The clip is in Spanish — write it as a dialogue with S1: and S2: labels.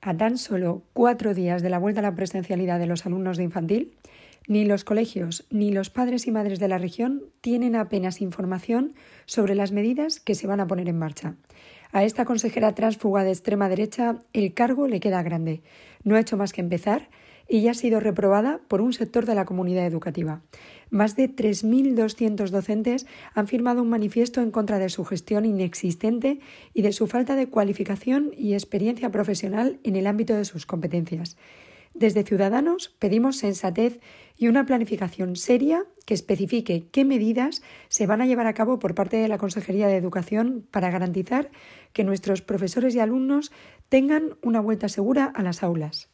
S1: A tan solo 4 días de la vuelta a la presencialidad de los alumnos de infantil, ni los colegios ni los padres y madres de la región tienen apenas información sobre las medidas que se van a poner en marcha. A esta consejera tránsfuga de extrema derecha el cargo le queda grande. No ha hecho más que empezar y ya ha sido reprobada por un sector de la comunidad educativa. Más de 3.200 docentes han firmado un manifiesto en contra de su gestión inexistente y de su falta de cualificación y experiencia profesional en el ámbito de sus competencias. Desde Ciudadanos pedimos sensatez y una planificación seria que especifique qué medidas se van a llevar a cabo por parte de la Consejería de Educación para garantizar que nuestros profesores y alumnos tengan una vuelta segura a las aulas.